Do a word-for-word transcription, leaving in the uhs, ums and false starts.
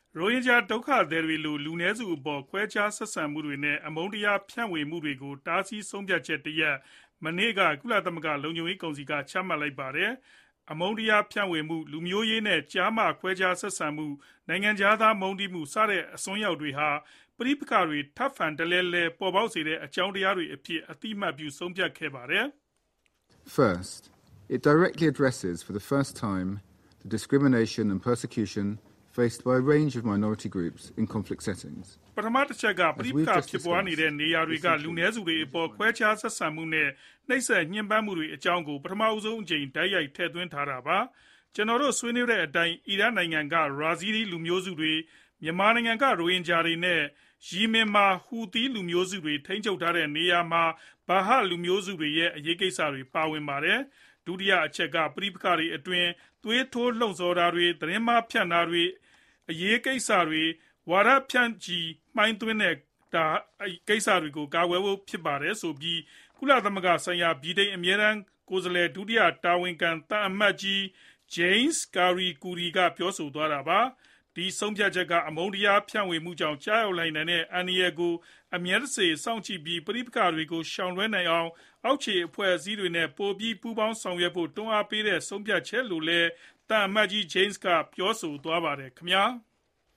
ရိုဟင်ဂျာဒုက္ခသည်တွေလိုလူနည်းစုအပေါ်ခွဲခြားဆက်ဆံမှုတွေနဲ့အမုန်းတရားဖြန့်ဝေမှုတွေကိုတားဆီးဆုံးဖြတ်ချက်တရပ်မနေ့ကကုလသမဂ္ဂလုံခြုံရေးကောင်စီကချမှတ်လိုက်ပါတယ်။အမုန်းတရားဖြန့်ဝေမှုလူမျိုးရေးနဲ့ကြားမှခွဲခြားဆက်ဆံမှုနိုင်ငံခြားသားမုန်းတီးမှုစတဲ့အစွန်းရောက်တွေဟာပဋိပက္ခတွေထပ်ဖန်တလဲလဲပေါ်ပေါက်စေတဲ့အကြောင်းတရားတွေအဖြစ်အတိအမှတ်ပြုဆုံးဖြတ်ခဲ့ပါတယ်။ First, it directly addresses for the first time the discrimination and persecution faced by a range of minority groups in conflict settings. ပထမတစ်ချက်ကပဋိပက္ခဖြစ်ပွားနေတဲ့နေရာတွေကလူနည်းစုတွေအပေါ်ခွဲခြားဆက်ဆံမှုနဲ့နှိပ်စက်ညှဉ်းပန်းမှုတွေအကြောင်းကိုပထမအဆုံးအကြိမ်တိုက်ရိုက်ထည့်သွင်းထားတာပါ။ကျွန်တော်တို့ဆွေးနွေးတဲ့အတိုင်းအီရတ်နိုင်ငံကရာဇီဒီလူမျိုးစုတွေမြန်မာနိုင်ငံကရိုဟင်ဂျာတွေနဲ့ယီမင်မှာဟူသီလူမျိုးစုတွေထိန်းချုပ်ထားတဲ့နေရာမှာဘာဟာလူမျိုးစုတွေရဲ့အရေးကိစ္စတွေပါဝင်ပါတယ်။ဒုတိယအချက်ကပဋိပက္ခတွေအတွင်းသွေးထိုးလှုံ့ဆော်တာတွေသတင်းမှားဖြန့်တာတွေအရေးကိစ္စတွေဝါဒဖြန့်ချီမှိုင်းသွင်းတဲ့ဒါကိစ္စတွေကိုကာကွယ်ဖို့ဖြစ်ပါတယ်ဆိုပြီးကုလသမဂ္ဂဆိုင်ရာဗြိတိန်အမြဲတမ်းကိုယ်စားလှယ်ဒုတိယတာဝန်ခံတန်အမတ်ကြီး James Karikou ကပြောဆိုသွားတာပါ။ဒီဆုံးဖြတ်ချက်ကအမုန်းတရားဖြန့်ဝေမှုကြောင့်ကြားရောက်နိုင်တဲ့အန္တရာယ်ကိုအမြဲတစေစောင့်ကြည့်ပြီးပဋိပက္ခတွေကိုရှောင်လွှဲနိုင်အောင်အောက်ခြေအဖွဲ့အစည်းတွေနဲ့ပိုပြီးပူးပေါင်းဆောင်ရွက်ဖို့တွန်းအားပေးတဲ့ဆုံးဖြတ်ချက်လို့လည်းတန်အမတ်ကြီး James ကပြောဆိုသွားပါတယ်ခင်ဗျာ။